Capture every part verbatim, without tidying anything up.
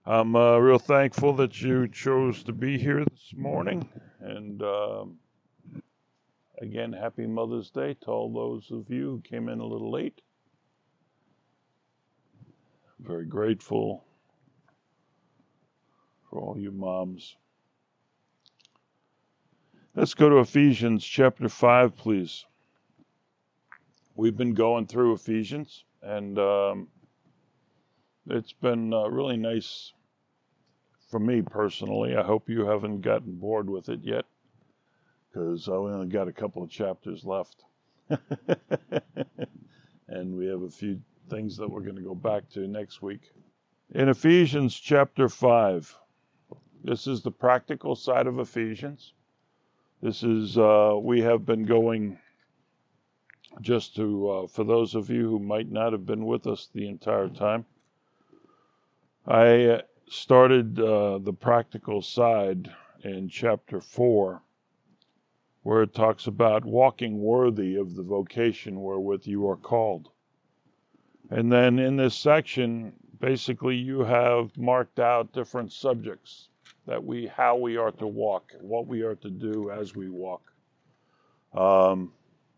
I'm uh, real thankful that you chose to be here this morning. And um, again, happy Mother's Day to all those of you who came in a little late. I'm very grateful for all you moms. Let's go to Ephesians chapter five, please. We've been going through Ephesians, and um, it's been uh, really nice for me personally. I hope you haven't gotten bored with it yet, because I only got a couple of chapters left. And we have a few things that we're going to go back to next week. In Ephesians chapter five, this is the practical side of Ephesians. This is, uh, we have been going, just to, uh, for those of you who might not have been with us the entire time, I started uh, the practical side in chapter four, where it talks about walking worthy of the vocation wherewith you are called. And then in this section, basically you have marked out different subjects that we, how we are to walk, what we are to do as we walk. Um,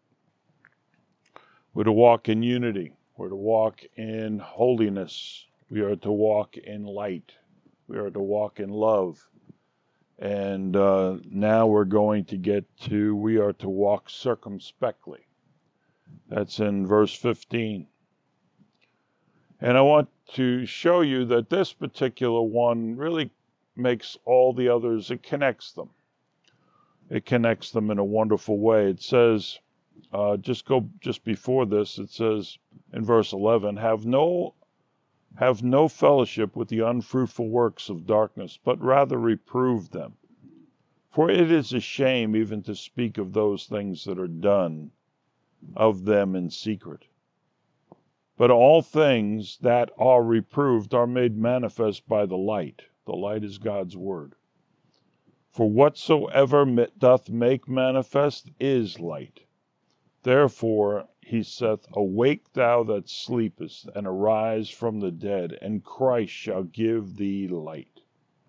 we're to walk in unity. We're to walk in holiness. We are to walk in light. We are to walk in love. And uh, now we're going to get to, we are to walk circumspectly. That's in verse fifteen. And I want to show you that this particular one really makes all the others, it connects them. It connects them in a wonderful way. It says, uh, just go just before this, it says in verse eleven, have no have no fellowship with the unfruitful works of darkness, but rather reprove them. For it is a shame even to speak of those things that are done of them in secret. But all things that are reproved are made manifest by the light. The light is God's word. For whatsoever doth make manifest is light. Therefore he saith, awake thou that sleepest, and arise from the dead, and Christ shall give thee light.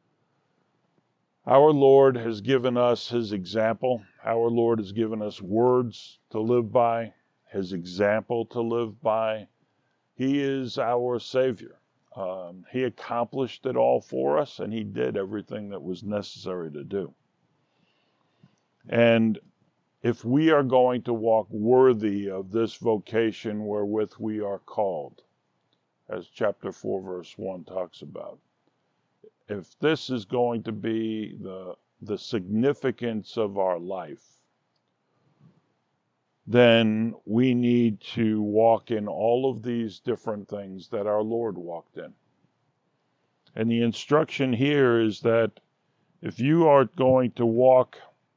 Our Lord has given us his example. Our Lord has given us words to live by, his example to live by. He is our Savior. Um, he accomplished it all for us, and he did everything that was necessary to do. And if we are going to walk worthy of this vocation wherewith we are called, as chapter four, verse one talks about, if this is going to be the, the significance of our life, then we need to walk in all of these different things that our Lord walked in. And the instruction here is that if you are going to walk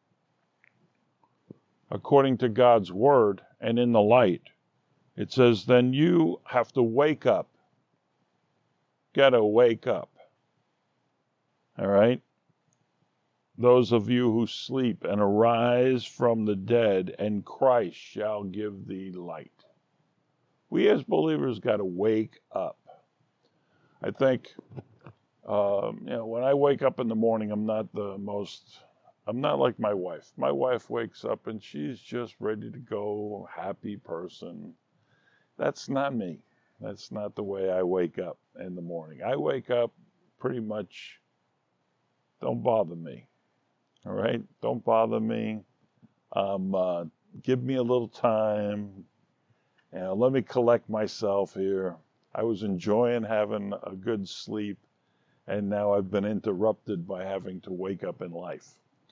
according to God's word and in the light, it says, then you have to wake up. Gotta wake up. All right? Those of you who sleep, and arise from the dead, and Christ shall give thee light. We as believers got to wake up. I think, um, you know, when I wake up in the morning, I'm not the most, I'm not like my wife. My wife wakes up and she's just ready to go, happy person. That's not me. That's not the way I wake up in the morning. I wake up pretty much, don't bother me. All right? Don't bother me. Um, uh, give me a little time. And let me collect myself here. I was enjoying having a good sleep, and now I've been interrupted by having to wake up in life.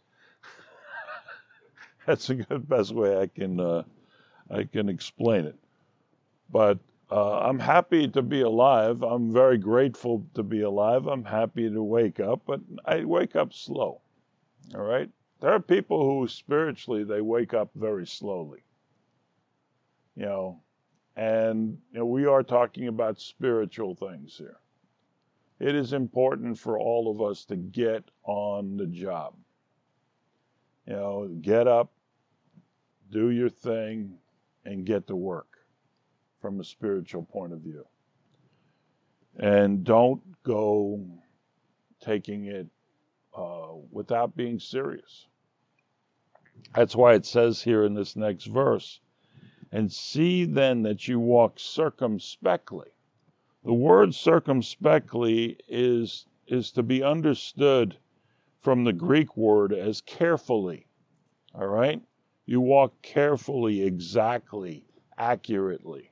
That's the good best way I can uh, I can explain it. But uh, I'm happy to be alive. I'm very grateful to be alive. I'm happy to wake up, but I wake up slow. All right? There are people who spiritually, they wake up very slowly. You know, and you know, we are talking about spiritual things here. It is important for all of us to get on the job. You know, get up, do your thing, and get to work from a spiritual point of view. And don't go taking it uh, without being serious. That's why it says here in this next verse, and see then that you walk circumspectly. The word circumspectly is, is to be understood from the Greek word as carefully. All right? You walk carefully, exactly, accurately.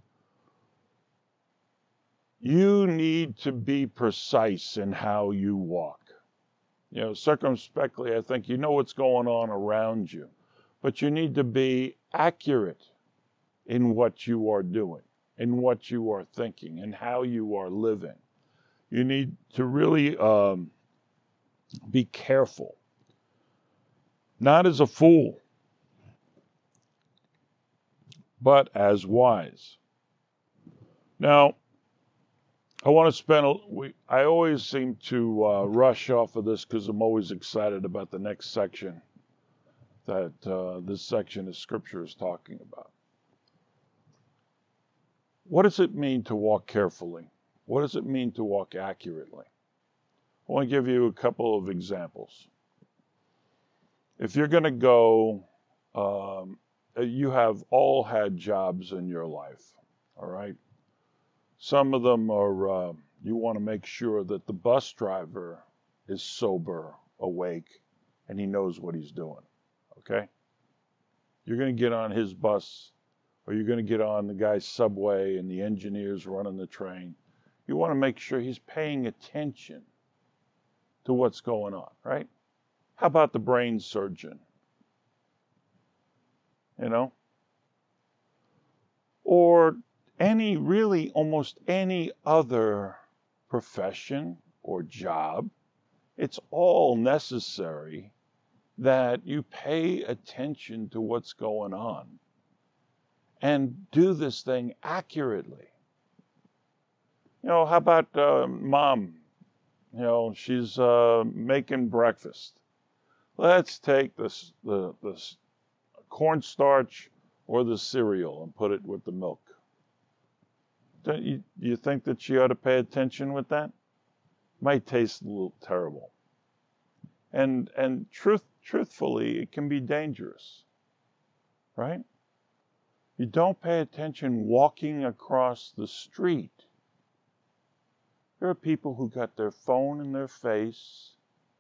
You need to be precise in how you walk. You know, circumspectly, I think you know what's going on around you, but you need to be accurate in what you are doing, in what you are thinking, and how you are living. You need to really um, be careful, not as a fool, but as wise. Now, I want to spend, a, we, I always seem to uh, rush off of this because I'm always excited about the next section that uh, this section of Scripture is talking about. What does it mean to walk carefully? What does it mean to walk accurately? I want to give you a couple of examples. If you're going to go, um, you have all had jobs in your life, all right? Some of them are, uh, you want to make sure that the bus driver is sober, awake, and he knows what he's doing, okay? You're going to get on his bus, or you're going to get on the guy's subway and the engineer's running the train. You want to make sure he's paying attention to what's going on, right? How about the brain surgeon? You know? Or any, really almost any other profession or job. It's all necessary that you pay attention to what's going on and do this thing accurately. You know, how about uh, mom? You know, she's uh, making breakfast. Let's take this, the, the cornstarch or the cereal and put it with the milk. Don't you, do you think that she ought to pay attention with that? Might taste a little terrible. And, and truth, truthfully, it can be dangerous, right? You don't pay attention walking across the street. There are people who got their phone in their face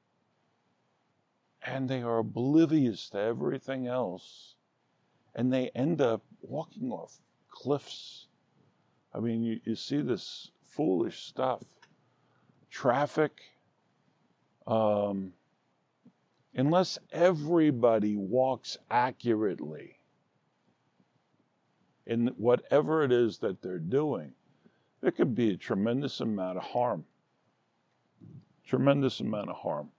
and they are oblivious to everything else, and they end up walking off cliffs. I mean, you, you see this foolish stuff. Traffic. Um, unless everybody walks accurately in whatever it is that they're doing, there could be a tremendous amount of harm. Tremendous amount of harm.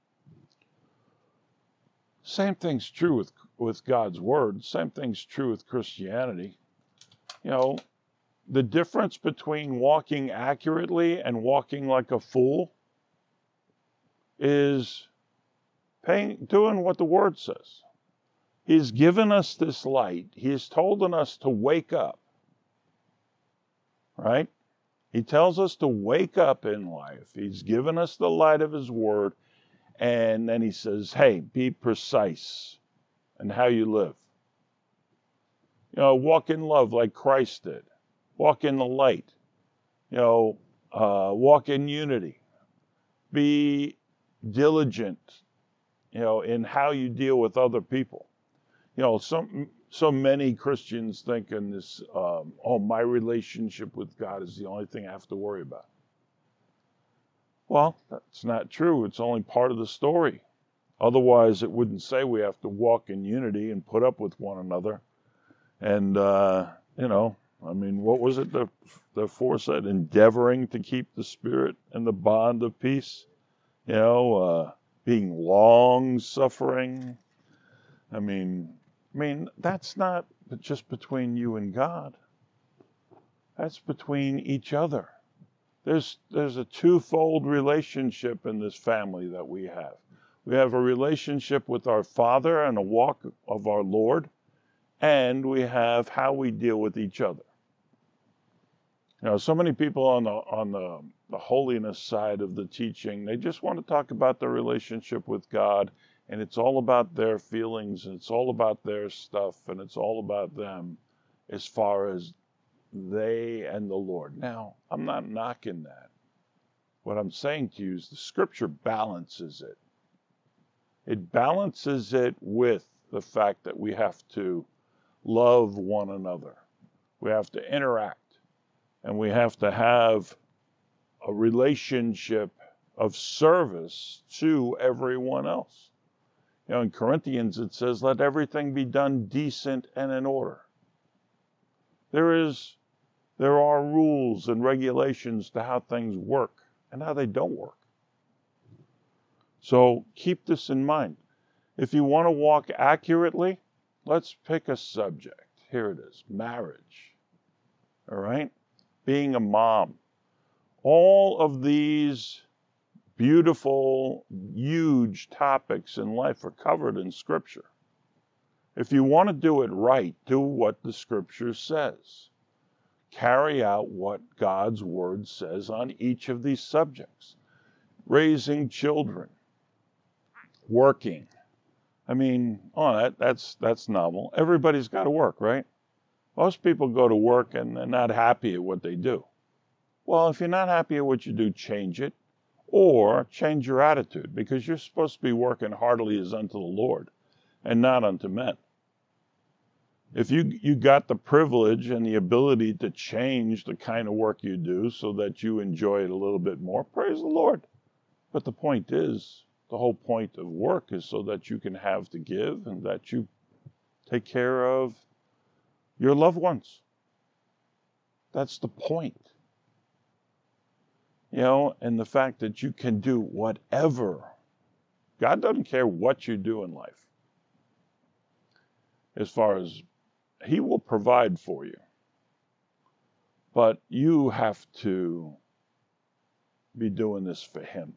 Same thing's true with, with God's Word. Same thing's true with Christianity. You know, the difference between walking accurately and walking like a fool is paying, doing what the Word says. He's given us this light. He has told us to wake up. Right? He tells us to wake up in life. He's given us the light of His Word. And then He says, hey, be precise in how you live. You know, walk in love like Christ did. Walk in the light. You know, uh, walk in unity. Be diligent, you know, in how you deal with other people. You know, some so many Christians think in this, um, oh, my relationship with God is the only thing I have to worry about. Well, that's not true. It's only part of the story. Otherwise, it wouldn't say we have to walk in unity and put up with one another. And, uh, you know, I mean, what was it the, the four said? Endeavoring to keep the spirit and the bond of peace. You know, uh, being long-suffering. I mean, I mean, that's not just between you and God. That's between each other. There's there's a twofold relationship in this family that we have. We have a relationship with our Father and a walk of our Lord, and we have how we deal with each other. You know, so many people on the on the, the holiness side of the teaching, they just want to talk about their relationship with God, and it's all about their feelings, and it's all about their stuff, and it's all about them as far as they and the Lord. Now, I'm not knocking that. What I'm saying to you is the scripture balances it. It balances it with the fact that we have to love one another. We have to interact. And we have to have a relationship of service to everyone else. You know, in Corinthians it says, let everything be done decent and in order. There is, there are rules and regulations to how things work and how they don't work. So keep this in mind. If you want to walk accurately, let's pick a subject. Here it is, marriage. All right? Being a mom. All of these beautiful, huge topics in life are covered in Scripture. If you want to do it right, do what the Scripture says. Carry out what God's Word says on each of these subjects. Raising children. Working. I mean, oh, that, that's, that's novel. Everybody's got to work, right? Most people go to work and they're not happy at what they do. Well, if you're not happy at what you do, change it, or change your attitude, because you're supposed to be working heartily as unto the Lord and not unto men. If you, you got the privilege and the ability to change the kind of work you do so that you enjoy it a little bit more, praise the Lord. But the point is, the whole point of work is so that you can have to give and that you take care of your loved ones. That's the point. You know, and the fact that you can do whatever. God doesn't care what you do in life. As far as He will provide for you. But you have to be doing this for Him.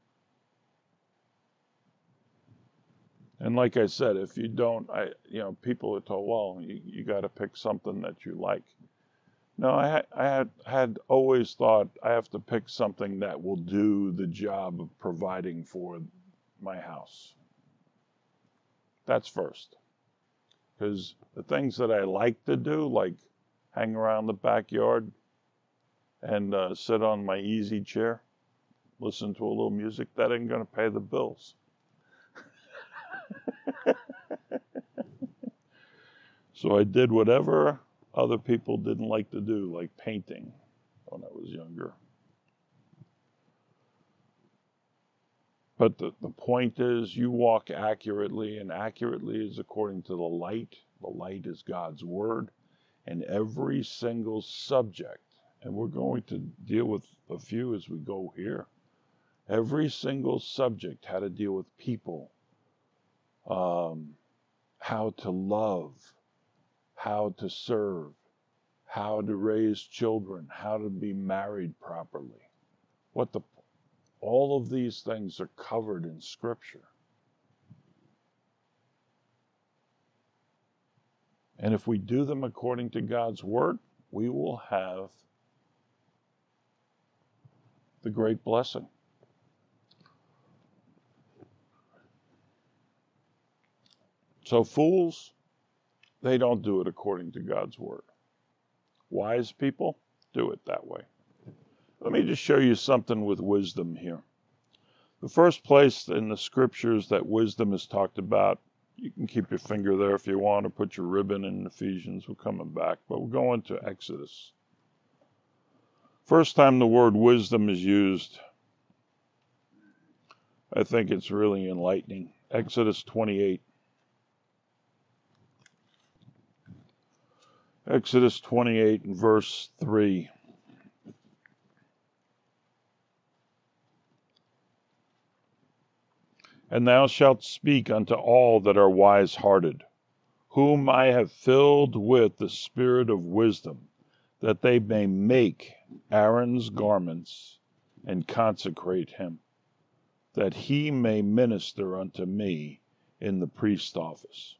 And like I said, if you don't, I, you know, people are told, well, you, you got to pick something that you like. No, I, had, I had, had always thought I have to pick something that will do the job of providing for my house. That's first. Because the things that I like to do, like hang around the backyard and uh, sit on my easy chair, listen to a little music, that ain't going to pay the bills. So I did whatever other people didn't like to do, like painting when I was younger. But the, the point is, you walk accurately, and accurately is according to the light. The light is God's Word. And every single subject, and we're going to deal with a few as we go here, every single subject had to deal with people, um, how to love, how to serve, how to raise children, how to be married properly. What the all of these things are covered in Scripture. And if we do them according to God's Word, we will have the great blessing. So fools, they don't do it according to God's Word. Wise people do it that way. Let me just show you something with wisdom here. The first place in the Scriptures that wisdom is talked about, you can keep your finger there if you want, or put your ribbon in Ephesians. We're coming back, but we're going to Exodus. First time the word wisdom is used, I think it's really enlightening. Exodus twenty-eight. Exodus twenty-eight and verse three. And thou shalt speak unto all that are wise-hearted, whom I have filled with the spirit of wisdom, that they may make Aaron's garments and consecrate him, that he may minister unto me in the priest office.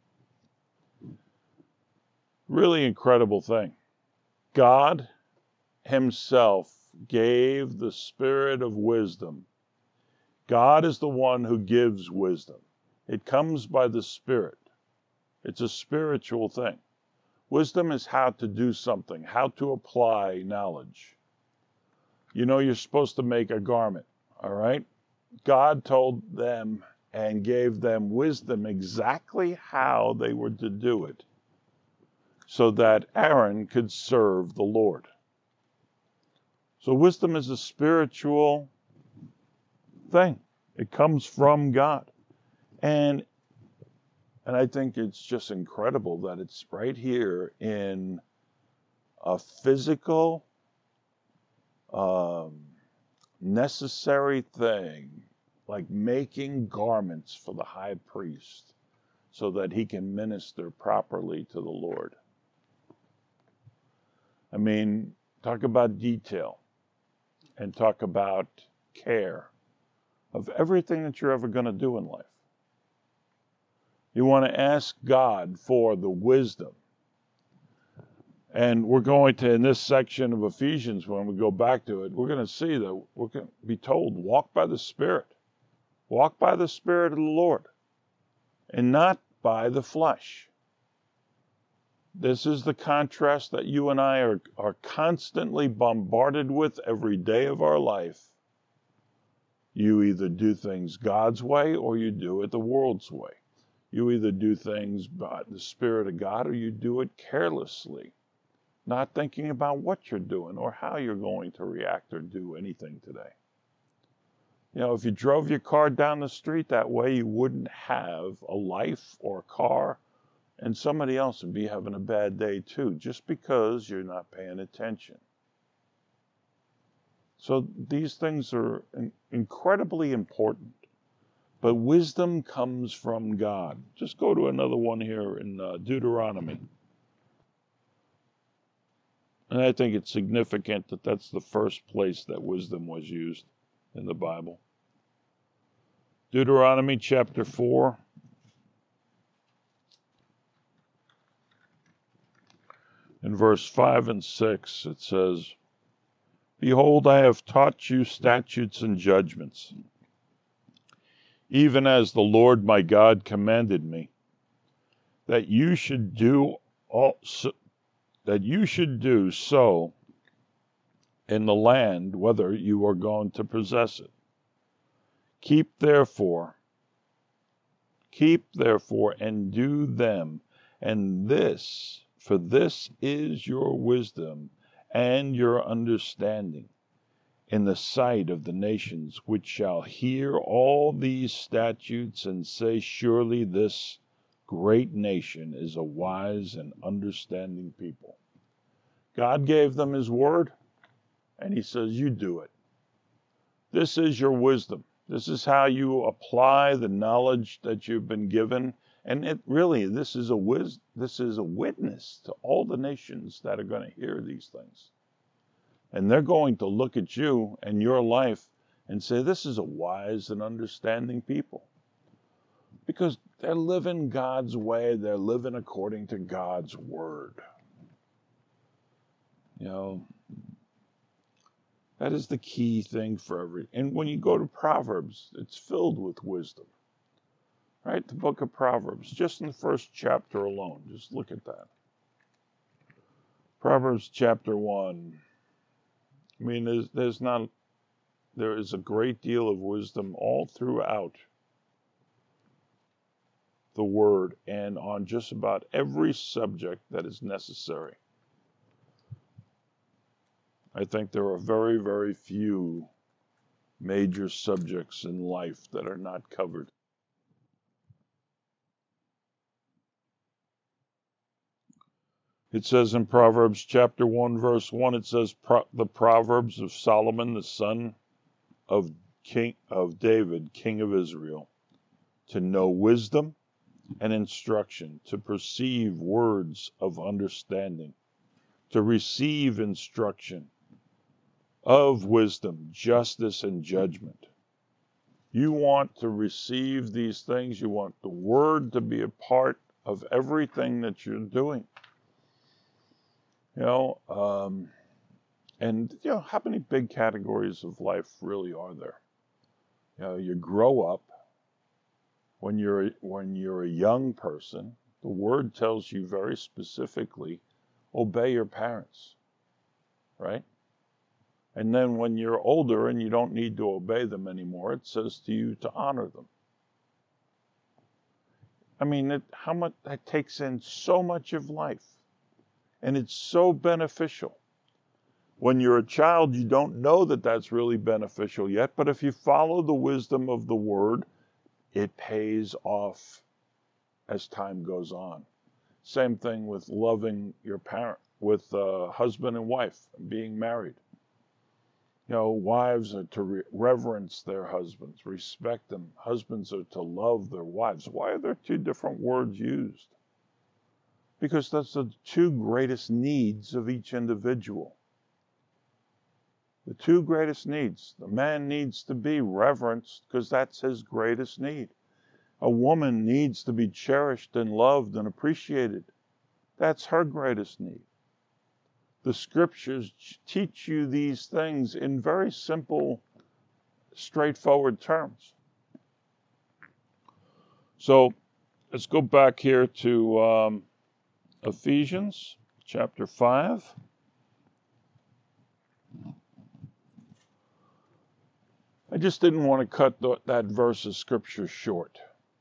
Really incredible thing. God himself gave the spirit of wisdom. God is the one who gives wisdom. It comes by the Spirit. It's a spiritual thing. Wisdom is how to do something, how to apply knowledge. You know, you're supposed to make a garment, all right? God told them and gave them wisdom exactly how they were to do it so that Aaron could serve the Lord. So wisdom is a spiritual thing. It comes from God. And and I think it's just incredible that it's right here in a physical, um, necessary thing, like making garments for the high priest so that he can minister properly to the Lord. I mean, talk about detail and talk about care of everything that you're ever going to do in life. You want to ask God for the wisdom. And we're going to, in this section of Ephesians, when we go back to it, we're going to see that we're going to be told, walk by the Spirit. Walk by the Spirit of the Lord and not by the flesh. This is the contrast that you and I are, are constantly bombarded with every day of our life. You either do things God's way or you do it the world's way. You either do things by the Spirit of God or you do it carelessly, not thinking about what you're doing or how you're going to react or do anything today. You know, if you drove your car down the street that way, you wouldn't have a life or a car, and somebody else would be having a bad day too, just because you're not paying attention. So these things are incredibly important. But wisdom comes from God. Just go to another one here in uh, Deuteronomy. And I think it's significant that that's the first place that wisdom was used in the Bible. Deuteronomy chapter four. In verse five and six, it says, Behold, I have taught you statutes and judgments, even as the Lord my God commanded me, that you should do also, that you should do so in the land, whether you are going to possess it. Keep therefore, keep therefore, and do them, and this, for this is your wisdom and your understanding in the sight of the nations, which shall hear all these statutes and say, Surely this great nation is a wise and understanding people. God gave them his word, and he says, you do it. This is your wisdom. This is how you apply the knowledge that you've been given. And it really, this is a wis- this is a witness to all the nations that are going to hear these things. And they're going to look at you and your life and say, this is a wise and understanding people. Because they're living God's way. They're living according to God's word. You know, that is the key thing for every. And when you go to Proverbs, it's filled with wisdom. Right? The book of Proverbs, just in the first chapter alone. Just look at that. Proverbs chapter one. I mean, there's, there's not, there is a great deal of wisdom all throughout the word and on just about every subject that is necessary. I think there are very, very few major subjects in life that are not covered. It says in Proverbs chapter one, verse one, it says, Pro- the Proverbs of Solomon, the son of King of David, king of Israel, to know wisdom and instruction, to perceive words of understanding, to receive instruction of wisdom, justice, and judgment. You want to receive these things. You want the word to be a part of everything that you're doing. You know, um, And, you know, how many big categories of life really are there? You know, you grow up. When you're, when you're a young person, the word tells you very specifically, obey your parents, right? And then when you're older and you don't need to obey them anymore, it says to you to honor them. I mean, it, how much that takes in so much of life, and it's so beneficial. When you're a child, you don't know that that's really beneficial yet, but if you follow the wisdom of the word, it pays off as time goes on. Same thing with loving your parent, with uh, husband and wife, being married. You know, wives are to re- reverence their husbands, respect them. Husbands are to love their wives. Why are there two different words used? Because that's the two greatest needs of each individual. The two greatest needs. The man needs to be reverenced because that's his greatest need. A woman needs to be cherished and loved and appreciated. That's her greatest need. The scriptures teach you these things in very simple, straightforward terms. So let's go back here to um, Ephesians chapter five. I just didn't want to cut the, that verse of scripture short.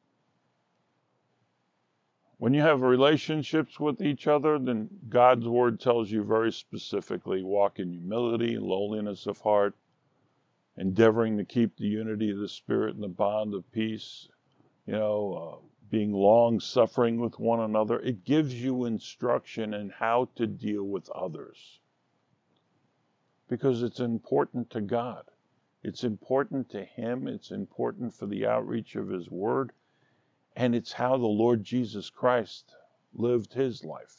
When you have relationships with each other, then God's word tells you very specifically, walk in humility, lowliness of heart, endeavoring to keep the unity of the Spirit and the bond of peace, you know, uh, being long-suffering with one another. It gives you instruction in how to deal with others. Because it's important to God. It's important to Him. It's important for the outreach of His Word. And it's how the Lord Jesus Christ lived His life.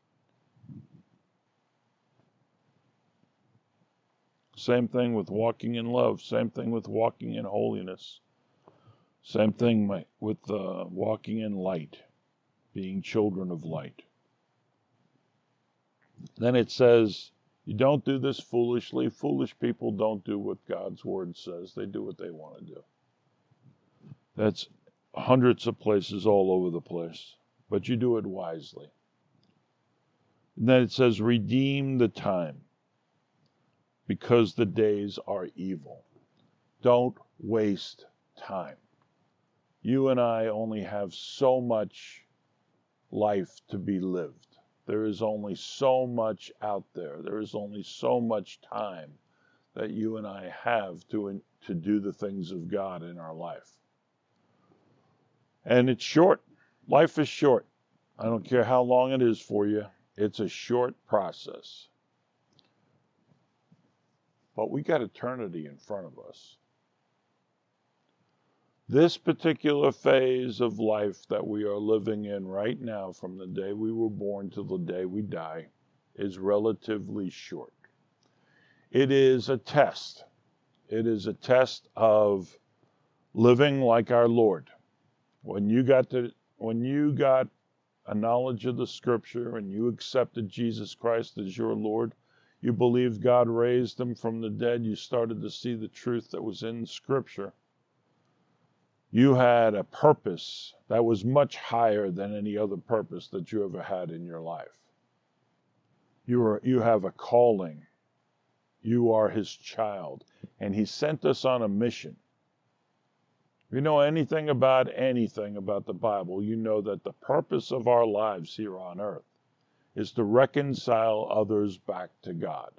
Same thing with walking in love. Same thing with walking in holiness. Same thing with uh, walking in light, being children of light. Then it says, you don't do this foolishly. Foolish people don't do what God's word says. They do what they want to do. That's hundreds of places all over the place, but you do it wisely. And then it says, redeem the time because the days are evil. Don't waste time. You and I only have so much life to be lived. There is only so much out there. There is only so much time that you and I have to, to do the things of God in our life. And it's short. Life is short. I don't care how long it is for you. It's a short process. But we got eternity in front of us. This particular phase of life that we are living in right now, from the day we were born to the day we die, is relatively short. It is a test. It is a test of living like our Lord. When you got to, when you got a knowledge of the Scripture and you accepted Jesus Christ as your Lord, you believed God raised Him from the dead, you started to see the truth that was in Scripture. You had a purpose that was much higher than any other purpose that you ever had in your life. You are, you have a calling. You are His child, and He sent us on a mission. If you know anything about anything about the Bible, you know that the purpose of our lives here on earth is to reconcile others back to God.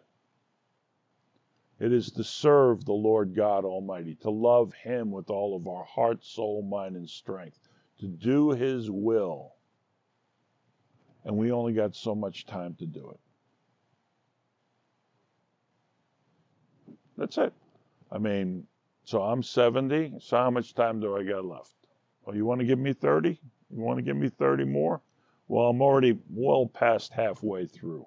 It is to serve the Lord God Almighty, to love Him with all of our heart, soul, mind, and strength, to do His will. And we only got so much time to do it. That's it. I mean, so I'm seventy, so how much time do I got left? Oh, you want to give me thirty? You want to give me thirty more? Well, I'm already well past halfway through.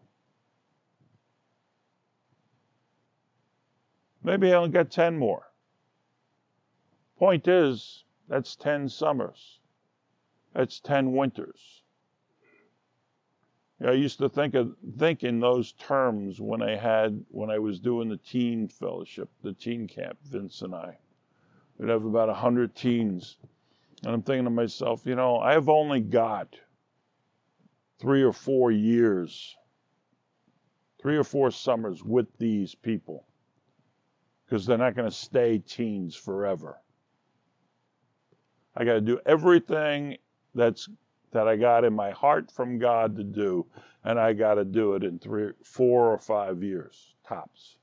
Maybe I only got ten more. Point is, that's ten summers. That's ten winters. I used to think of think in those terms when I had when I was doing the teen fellowship, the teen camp. Vince and I, we'd have about a hundred teens, and I'm thinking to myself, you know, I've only got three or four years, three or four summers with these people, because they're not going to stay teens forever. I got to do everything that's that I got in my heart from God to do, and I got to do it in three, four or five years, tops.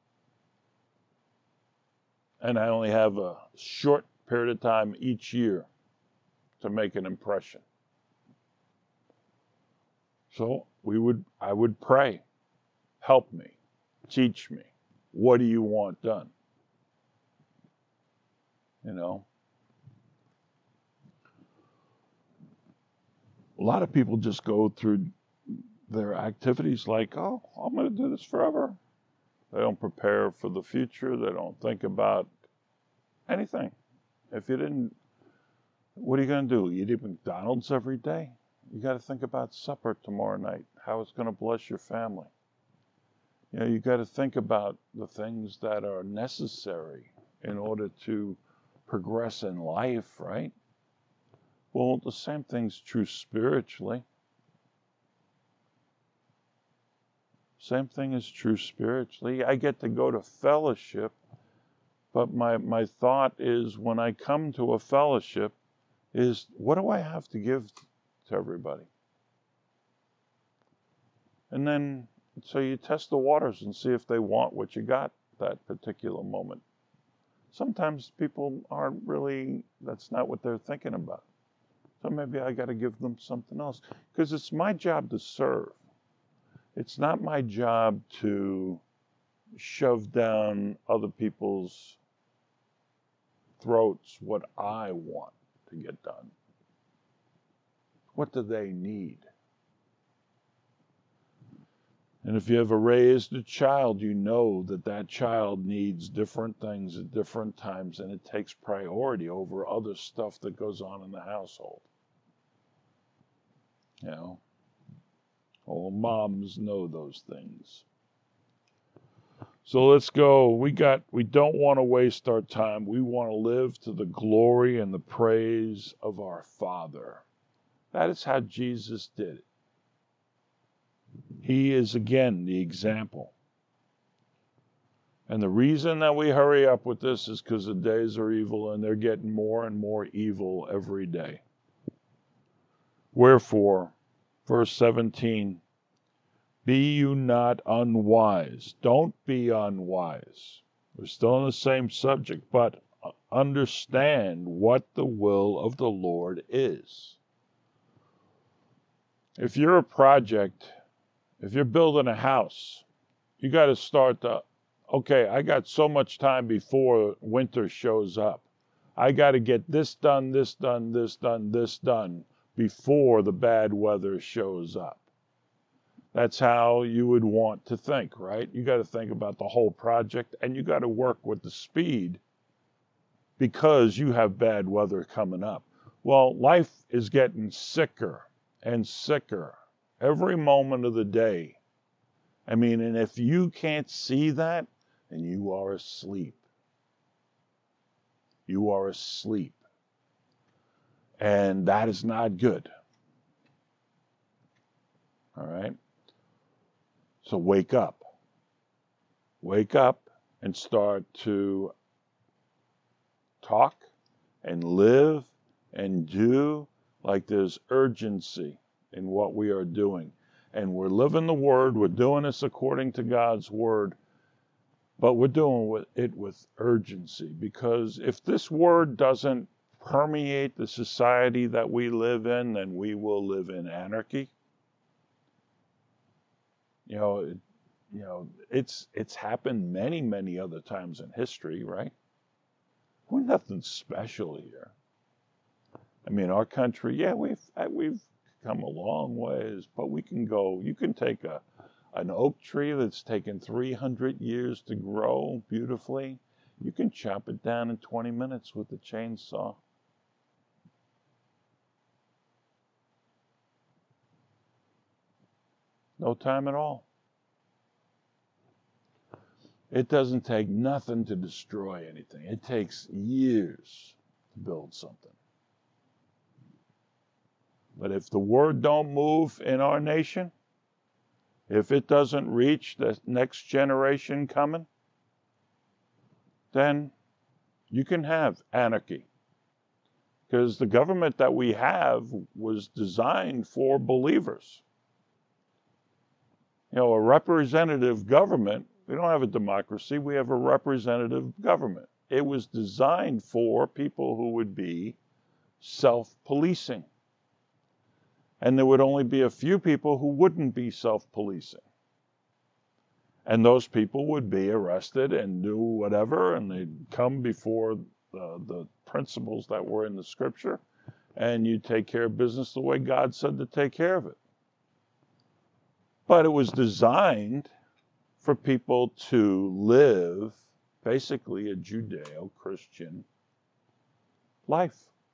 And I only have a short period of time each year to make an impression. So we would, I would pray, help me, teach me. What do you want done? You know? A lot of people just go through their activities like, oh, I'm going to do this forever. They don't prepare for the future. They don't think about anything. If you didn't, what are you going to do? Eat at McDonald's every day? You got to think about supper tomorrow night, how it's going to bless your family. You know, you got to think about the things that are necessary in order to progress in life, right? Well, the same thing's true spiritually. Same thing is true spiritually. I get to go to fellowship, but my, my thought is when I come to a fellowship is, what do I have to give to everybody? And then, so you test the waters and see if they want what you got that particular moment. Sometimes people aren't really, that's not what they're thinking about. So maybe I got to give them something else, because it's my job to serve. It's not my job to shove down other people's throats what I want to get done. What do they need? And if you ever raised a child, you know that that child needs different things at different times, and it takes priority over other stuff that goes on in the household. You know, all moms know those things. So let's go. We got, we don't want to waste our time. We want to live to the glory and the praise of our Father. That is how Jesus did it. He is, again, the example. And the reason that we hurry up with this is because the days are evil, and they're getting more and more evil every day. Wherefore, verse seventeen, be you not unwise. Don't be unwise. We're still on the same subject, but understand what the will of the Lord is. If you're a project, if you're building a house, you got to start to, okay, I got so much time before winter shows up. I got to get this done, this done, this done, this done before the bad weather shows up. That's how you would want to think, right? You got to think about the whole project, and you got to work with the speed because you have bad weather coming up. Well, life is getting sicker and sicker every moment of the day. I mean, and if you can't see that, then you are asleep. You are asleep. And that is not good. All right? So wake up. Wake up and start to talk and live and do like there's urgency in what we are doing. And we're living the word. We're doing this according to God's word. But we're doing it with urgency, because if this word doesn't permeate the society that we live in, then we will live in anarchy. You know, it, you know, it's it's happened many, many other times in history, right? We're nothing special here. I mean, our country, yeah, we've we've come a long ways, but we can go. You can take a an oak tree that's taken three hundred years to grow beautifully. You can chop it down in twenty minutes with a chainsaw. No time at all. It doesn't take nothing to destroy anything. It takes years to build something. But if the word don't move in our nation, if it doesn't reach the next generation coming, then you can have anarchy. Because the government that we have was designed for believers. You know, a representative government, we don't have a democracy, we have a representative government. It was designed for people who would be self-policing. And there would only be a few people who wouldn't be self-policing. And those people would be arrested and do whatever, and they'd come before the, the principles that were in the scripture, and you take care of business the way God said to take care of it. But it was designed for people to live basically a Judeo-Christian life.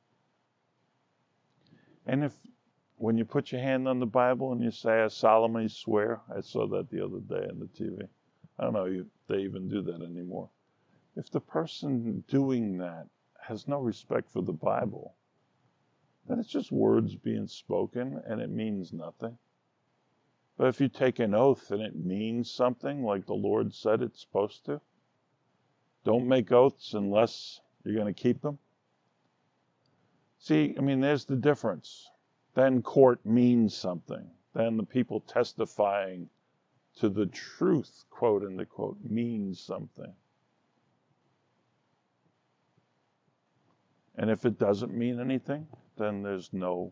And if when you put your hand on the Bible and you say, I solemnly swear, I saw that the other day on the T V. I don't know if they even do that anymore. If the person doing that has no respect for the Bible, then it's just words being spoken and it means nothing. But if you take an oath and it means something like the Lord said it's supposed to, don't make oaths unless you're going to keep them. See, I mean, there's the difference. Then court means something. Then the people testifying to the truth, quote unquote, means something. And if it doesn't mean anything, then there's no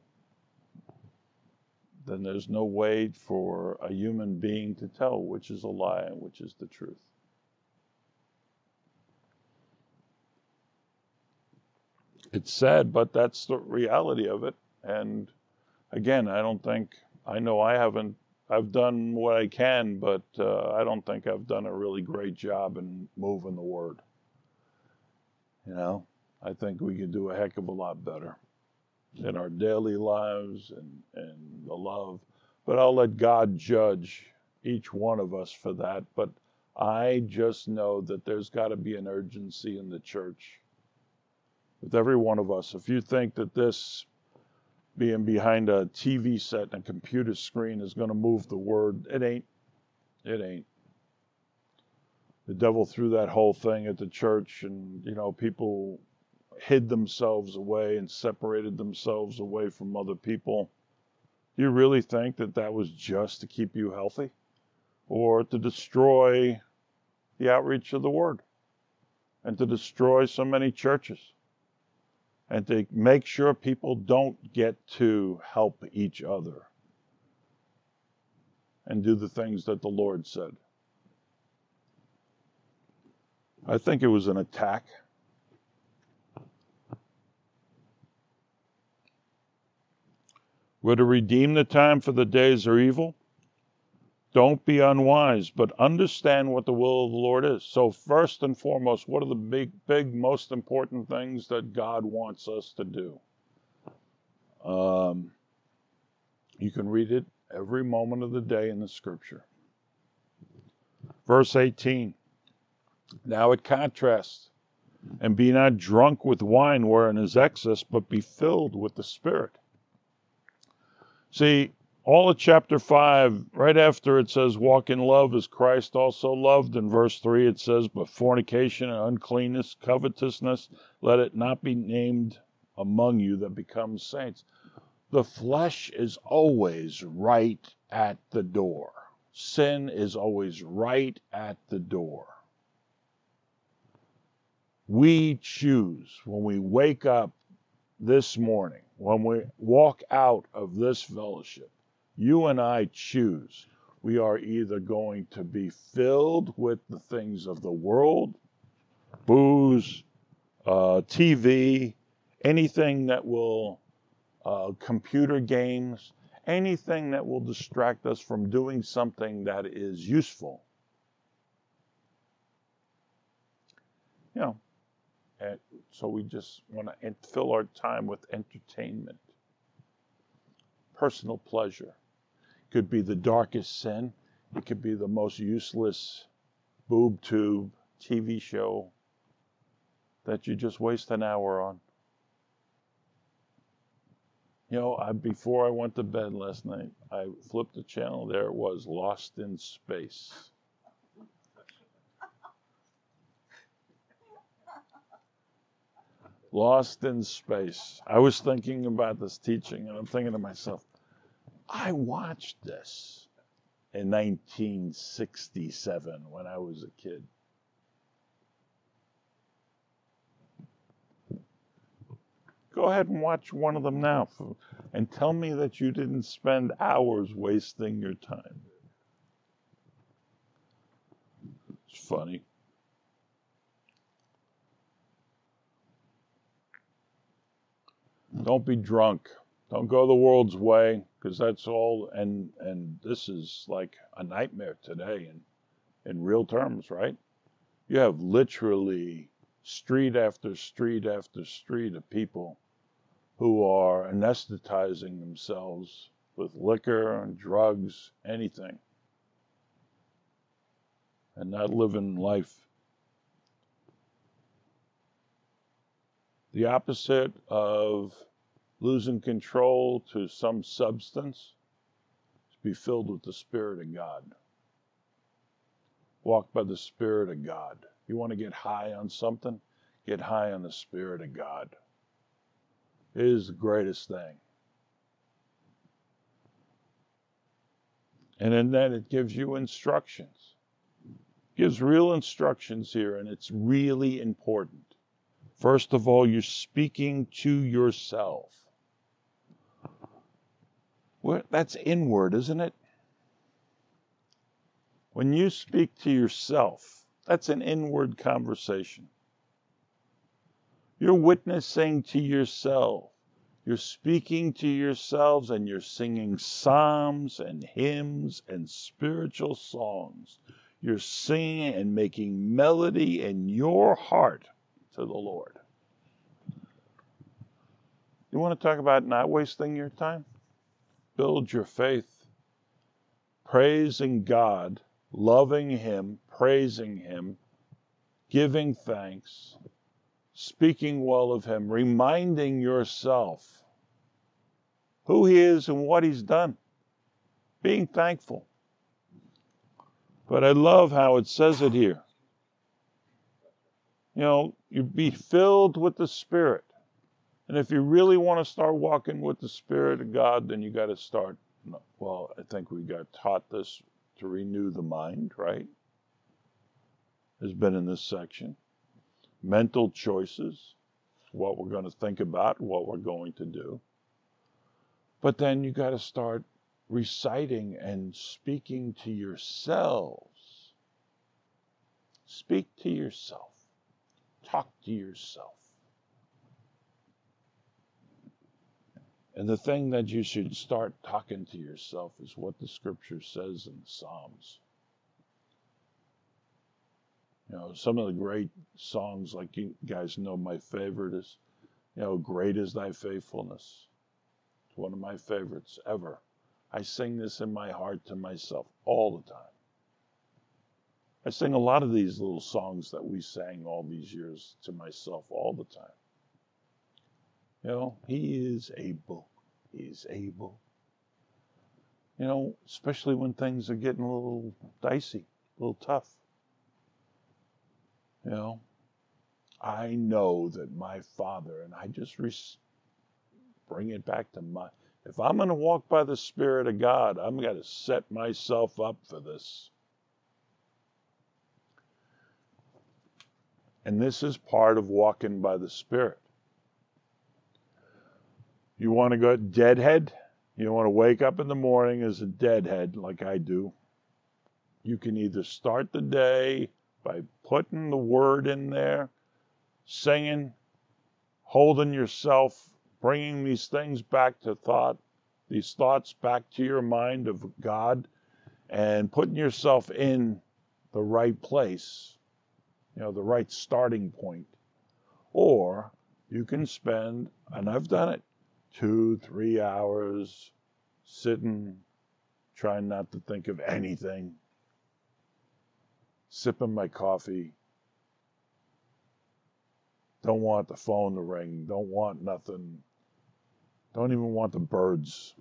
then there's no way for a human being to tell which is a lie and which is the truth. It's sad, but that's the reality of it. And again, I don't think, I know I haven't, I've done what I can, but uh, I don't think I've done a really great job in moving the word. You know, I think we could do a heck of a lot better in our daily lives and, and the love. But I'll let God judge each one of us for that. But I just know that there's got to be an urgency in the church with every one of us. If you think that this being behind a T V set and a computer screen is going to move the word, it ain't. It ain't. The devil threw that whole thing at the church, and, you know, people hid themselves away and separated themselves away from other people. Do you really think that that was just to keep you healthy or to destroy the outreach of the word and to destroy so many churches and to make sure people don't get to help each other and do the things that the Lord said? I think it was an attack. We're to redeem the time, for the days are evil. Don't be unwise, but understand what the will of the Lord is. So first and foremost, what are the big, big, most important things that God wants us to do? Um, you can read it every moment of the day in the scripture. Verse eighteen. Now it contrasts. And be not drunk with wine wherein is excess, but be filled with the Spirit. See, all of chapter five, right after it says, walk in love as Christ also loved. In verse three it says, but fornication and uncleanness, covetousness, let it not be named among you that become saints. The flesh is always right at the door. Sin is always right at the door. We choose when we wake up this morning, when we walk out of this fellowship, you and I choose. We are either going to be filled with the things of the world, booze, uh, T V, anything that will, uh, computer games, anything that will distract us from doing something that is useful. You know, and so we just want to fill our time with entertainment, personal pleasure. could be the darkest sin. It could be the most useless boob tube T V show that you just waste an hour on. You know, I, before I went to bed last night, I flipped the channel. There it was, Lost in Space. Lost in Space. I was thinking about this teaching, and I'm thinking to myself, I watched this in nineteen sixty-seven when I was a kid. Go ahead and watch one of them now and tell me that you didn't spend hours wasting your time. It's funny. Don't be drunk. Don't go the world's way, because that's all, and and this is like a nightmare today in, in real terms, right? You have literally street after street after street of people who are anesthetizing themselves with liquor and drugs, anything, and not living life. The opposite of losing control to some substance is be filled with the Spirit of God. Walk by the Spirit of God. You want to get high on something? Get high on the Spirit of God. It is the greatest thing. And in that it gives you instructions. It gives real instructions here, and it's really important. First of all, you're speaking to yourself. Well, that's inward, isn't it? When you speak to yourself, that's an inward conversation. You're witnessing to yourself. You're speaking to yourselves, and you're singing psalms and hymns and spiritual songs. You're singing and making melody in your heart to the Lord. You want to talk about not wasting your time? Build your faith. Praising God, loving Him, praising Him, giving thanks, speaking well of Him, reminding yourself who He is and what He's done, being thankful. But I love how it says it here. You know, you be filled with the Spirit. And if you really want to start walking with the Spirit of God, then you got to start, well, I think we got taught this to renew the mind, right? Has been in this section. Mental choices, what we're going to think about, what we're going to do. But then you got to start reciting and speaking to yourselves. Speak to yourself. Talk to yourself. And the thing that you should start talking to yourself is what the scripture says in the Psalms. You know, some of the great songs, like you guys know, my favorite is, you know, Great is Thy Faithfulness. It's one of my favorites ever. I sing this in my heart to myself all the time. I sing a lot of these little songs that we sang all these years to myself all the time. You know, He is able. He is able. You know, especially when things are getting a little dicey, a little tough. You know, I know that my Father, and I just re- bring it back to my, if I'm going to walk by the Spirit of God, I'm going to set myself up for this. And this is part of walking by the Spirit. You want to go deadhead? You want to wake up in the morning as a deadhead like I do? You can either start the day by putting the word in there, singing, holding yourself, bringing these things back to thought, these thoughts back to your mind of God, and putting yourself in the right place, you know, the right starting point. Or you can spend, and I've done it, two, three hours sitting trying not to think of anything, sipping my coffee, don't want the phone to ring, don't want nothing, don't even want the birds.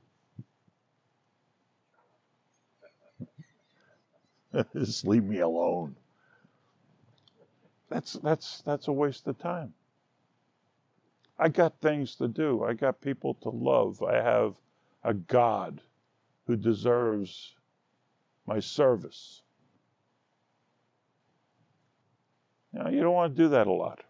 Just leave me alone. That's that's that's a waste of time. I got things to do. I got people to love. I have a God who deserves my service. You know, you don't want to do that a lot.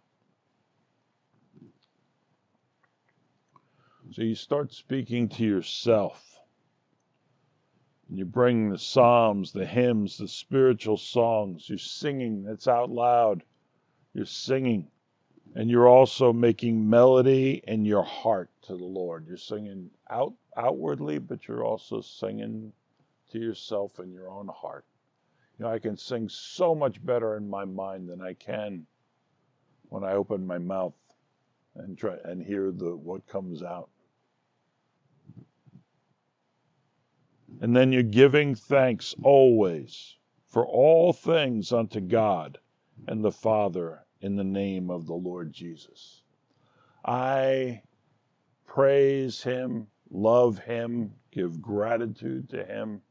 So you start speaking to yourself. You bring the psalms, the hymns, the spiritual songs. You're singing. That's out loud. You're singing. And you're also making melody in your heart to the Lord. You're singing out outwardly, but you're also singing to yourself in your own heart. You know, I can sing so much better in my mind than I can when I open my mouth and try and hear the what comes out. And then you're giving thanks always for all things unto God and the Father in the name of the Lord Jesus. I praise him, love him, give gratitude to him.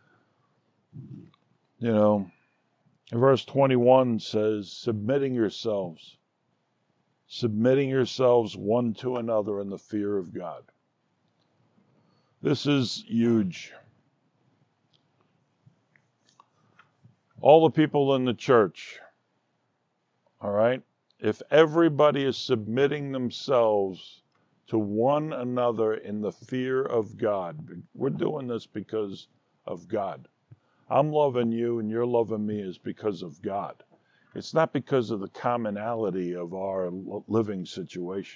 You know, verse twenty-one says, submitting yourselves, submitting yourselves one to another in the fear of God. This is huge. All the people in the church, all right, if everybody is submitting themselves to one another in the fear of God, we're doing this because of God. I'm loving you and you're loving me is because of God. It's not because of the commonality of our living situation.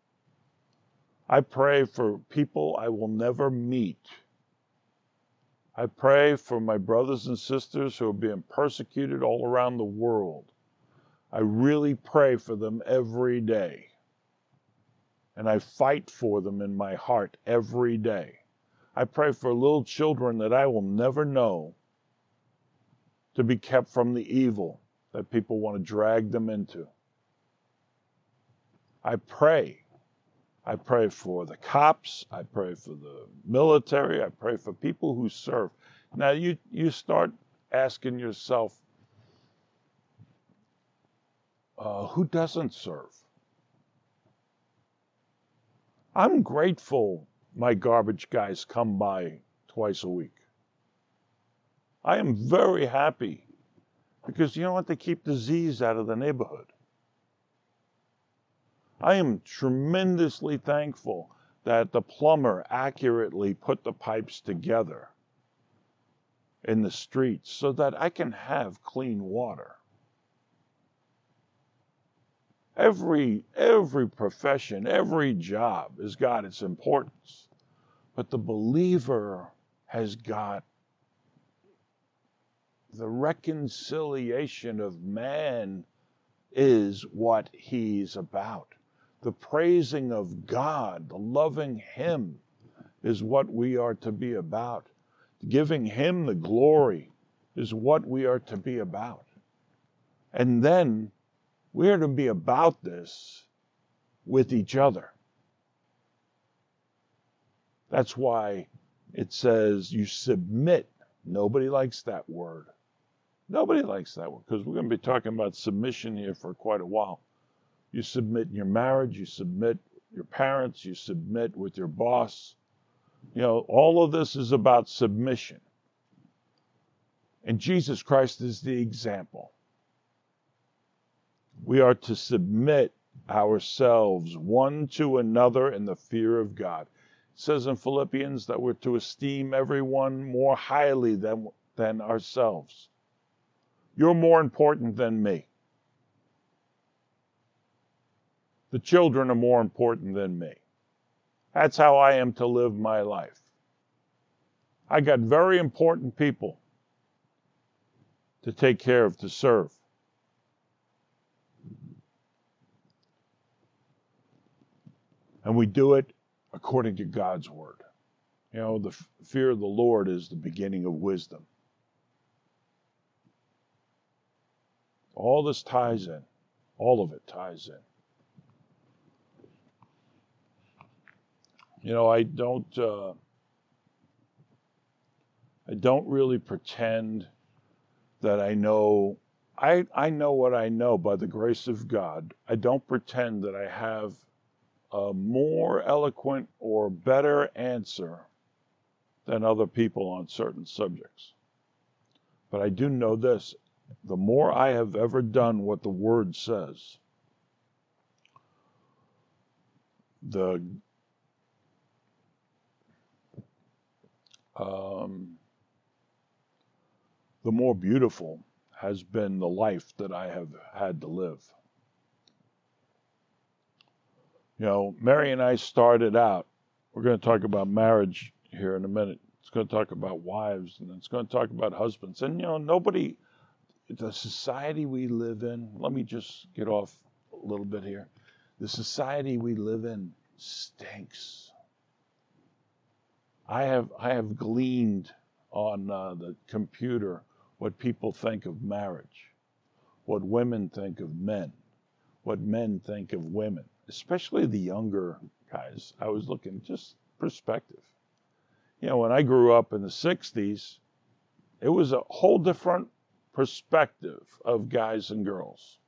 I pray for people I will never meet. I pray for my brothers and sisters who are being persecuted all around the world. I really pray for them every day. And I fight for them in my heart every day. I pray for little children that I will never know to be kept from the evil that people want to drag them into. I pray. I pray for the cops. I pray for the military. I pray for people who serve. Now you, you start asking yourself, uh, who doesn't serve? I'm grateful my garbage guys come by twice a week. I am very happy because you know what? They keep disease out of the neighborhood. I am tremendously thankful that the plumber accurately put the pipes together in the streets so that I can have clean water. Every, every profession, every job has got its importance, but the believer has got the reconciliation of man is what he's about. The praising of God, the loving him is what we are to be about. Giving him the glory is what we are to be about. And then we are to be about this with each other. That's why it says you submit. Nobody likes that word. Nobody likes that word because we're going to be talking about submission here for quite a while. You submit in your marriage, you submit your parents, you submit with your boss. You know, all of this is about submission. And Jesus Christ is the example. We are to submit ourselves one to another in the fear of God. It says in Philippians that we're to esteem everyone more highly than, than ourselves. You're more important than me. The children are more important than me. That's how I am to live my life. I got very important people to take care of, to serve. And we do it according to God's word. You know, the f- fear of the Lord is the beginning of wisdom. All this ties in. All of it ties in. You know, I don't, uh, I don't really pretend that I know. I I know what I know by the grace of God. I don't pretend that I have a more eloquent or better answer than other people on certain subjects. But I do know this: the more I have ever done what the Word says, the um, the more beautiful has been the life that I have had to live. You know, Mary and I started out, we're going to talk about marriage here in a minute. It's going to talk about wives, and it's going to talk about husbands. And, you know, nobody, the society we live in, let me just get off a little bit here. The society we live in stinks. I have, I have gleaned on uh, the computer what people think of marriage, what women think of men, what men think of women, especially the younger guys. I was looking just perspective. You know, when I grew up in the sixties, it was a whole different perspective of guys and girls.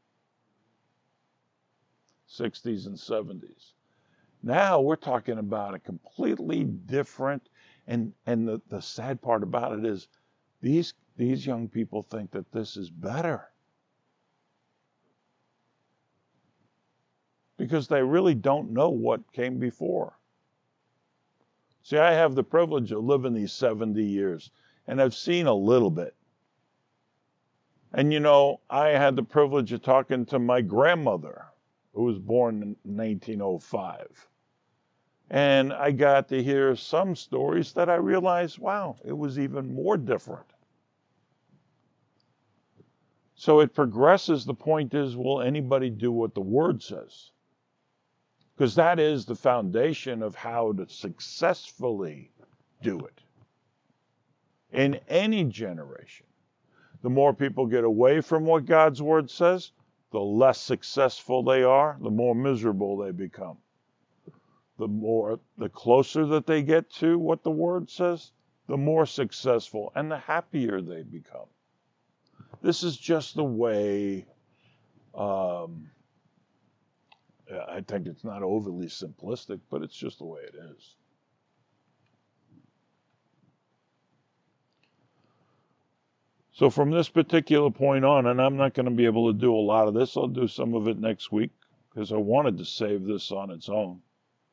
sixties and seventies. Now we're talking about a completely different, and and the, the sad part about it is these these young people think that this is better. Because they really don't know what came before. See, I have the privilege of living these seventy years, and I've seen a little bit. And you know, I had the privilege of talking to my grandmother, who was born in nineteen oh five. And I got to hear some stories that I realized, wow, it was even more different. So it progresses. The point is, will anybody do what the Word says? Because that is the foundation of how to successfully do it in any generation. The more people get away from what God's Word says, the less successful they are, the more miserable they become. The more, the closer that they get to what the Word says, the more successful and the happier they become. This is just the way, um, I think it's not overly simplistic, but it's just the way it is. So from this particular point on, and I'm not going to be able to do a lot of this, I'll do some of it next week because I wanted to save this on its own.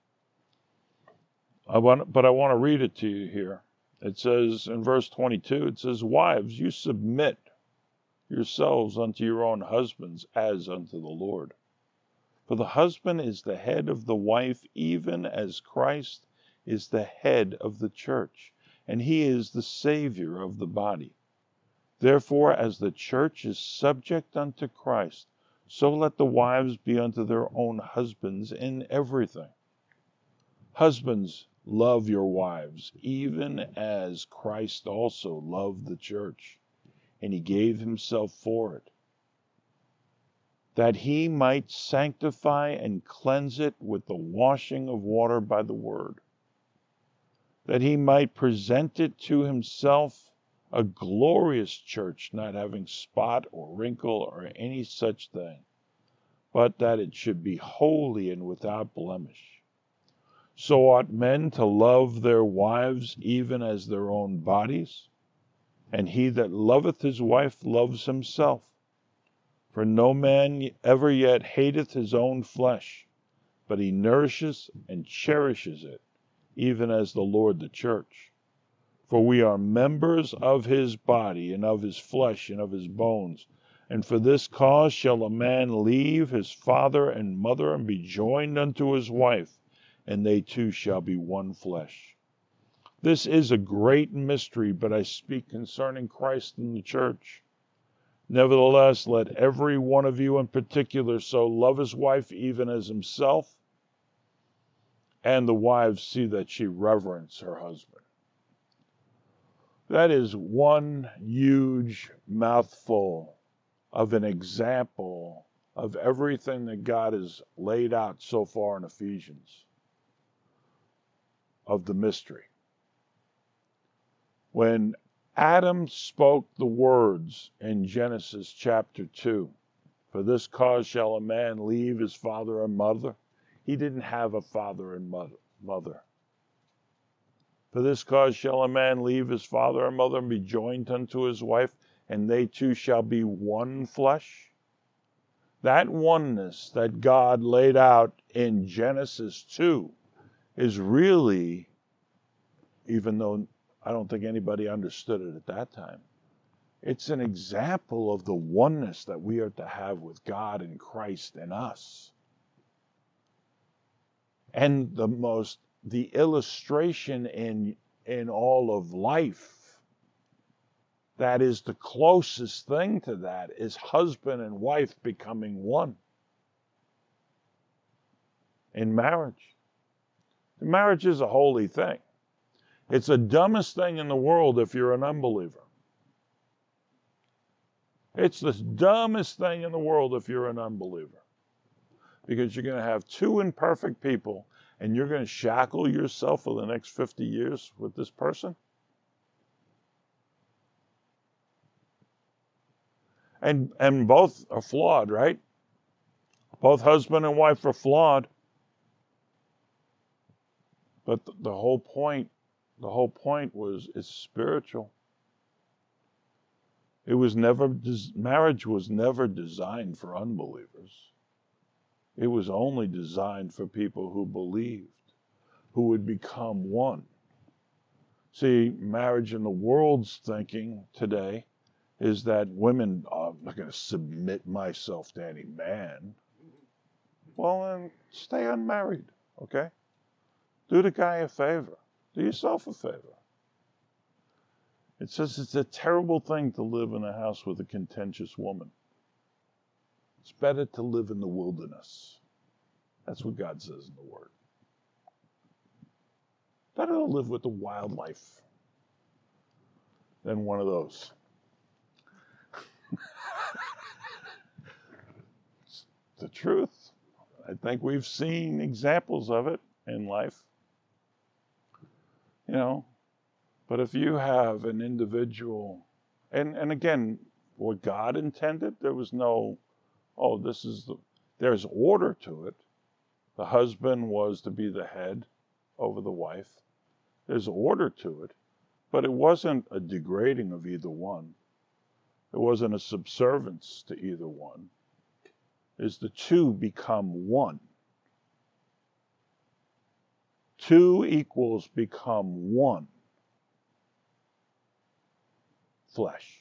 I want, but I want to read it to you here. It says in verse twenty-two, it says, "Wives, you submit yourselves unto your own husbands as unto the Lord. For the husband is the head of the wife, even as Christ is the head of the church, and he is the Savior of the body. Therefore, as the church is subject unto Christ, so let the wives be unto their own husbands in everything. Husbands, love your wives, even as Christ also loved the church, and he gave himself for it, that he might sanctify and cleanse it with the washing of water by the word, that he might present it to himself a glorious church, not having spot or wrinkle or any such thing, but that it should be holy and without blemish. So ought men to love their wives even as their own bodies, and he that loveth his wife loves himself. For no man ever yet hateth his own flesh, but he nourishes and cherishes it, even as the Lord the church. For we are members of his body, and of his flesh, and of his bones. And for this cause shall a man leave his father and mother, and be joined unto his wife, and they two shall be one flesh. This is a great mystery, but I speak concerning Christ and the church. Nevertheless, let every one of you in particular so love his wife even as himself, and the wives see that she reverence her husband. That is one huge mouthful of an example of everything that God has laid out so far in Ephesians of the mystery. When Adam spoke the words in Genesis chapter two, for this cause shall a man leave his father and mother. He didn't have a father and mother. For this cause shall a man leave his father and mother and be joined unto his wife, and they two shall be one flesh. That oneness that God laid out in Genesis two is really, even though I don't think anybody understood it at that time, it's an example of the oneness that we are to have with God and Christ and us. And the most, the illustration in, in all of life that is the closest thing to that is husband and wife becoming one in marriage. Marriage is a holy thing. It's the dumbest thing in the world if you're an unbeliever. It's the dumbest thing in the world if you're an unbeliever. Because you're going to have two imperfect people and you're going to shackle yourself for the next fifty years with this person. And and both are flawed, right? Both husband and wife are flawed. But the, the whole point, the whole point was it's spiritual. It was never, marriage was never designed for unbelievers. It was only designed for people who believed, who would become one. See, marriage in the world's thinking today is that women, oh, I'm not going to submit myself to any man. Well, then stay unmarried, okay? Do the guy a favor. Do yourself a favor. It says it's a terrible thing to live in a house with a contentious woman. It's better to live in the wilderness. That's what God says in the Word. Better to live with the wildlife than one of those. It's the truth. I think we've seen examples of it in life. You know, but if you have an individual, and, and again, what God intended, there was no, oh, this is the, there's order to it. The husband was to be the head over the wife. There's order to it, but it wasn't a degrading of either one. It wasn't a subservience to either one. It's the two become one. Two equals become one flesh.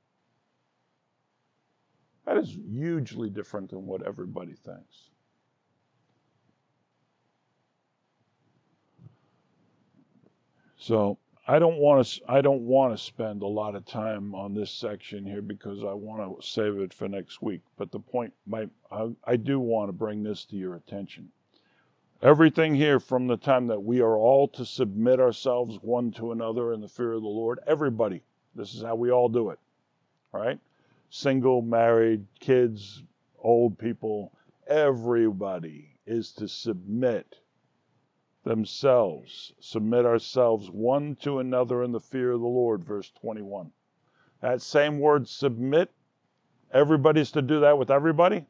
That is hugely different than what everybody thinks. So I don't want to. I don't want to spend a lot of time on this section here because I want to save it for next week. But the point, my, I, I do want to bring this to your attention. Everything here from the time that we are all to submit ourselves one to another in the fear of the Lord. Everybody. This is how we all do it. All right? Single, married, kids, old people. Everybody is to submit themselves, submit ourselves one to another in the fear of the Lord, verse twenty-one. That same word submit, everybody's to do that with everybody.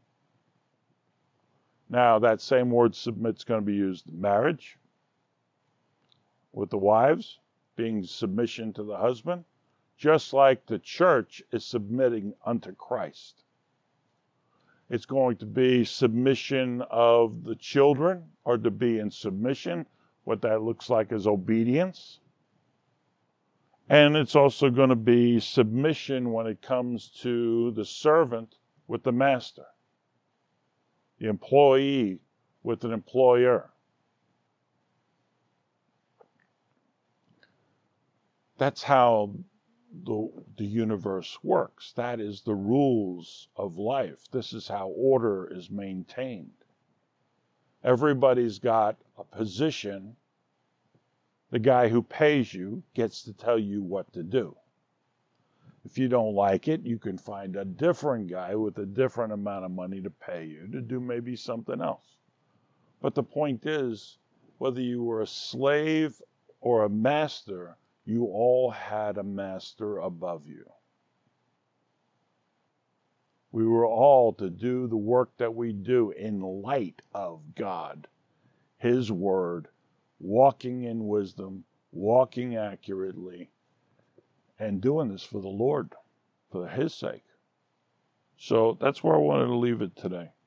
Now, that same word submit is going to be used in marriage, with the wives, being submission to the husband, just like the church is submitting unto Christ. It's going to be submission of the children, or to be in submission. What that looks like is obedience. And it's also going to be submission when it comes to the servant with the master, the employee with an employer. That's how The, the universe works. That is the rules of life. This is how order is maintained. Everybody's got a position. The guy who pays you gets to tell you what to do. If you don't like it, you can find a different guy with a different amount of money to pay you to do maybe something else. But the point is, whether you were a slave or a master, you all had a master above you. We were all to do the work that we do in light of God, His Word, walking in wisdom, walking accurately, and doing this for the Lord, for His sake. So that's where I wanted to leave it today.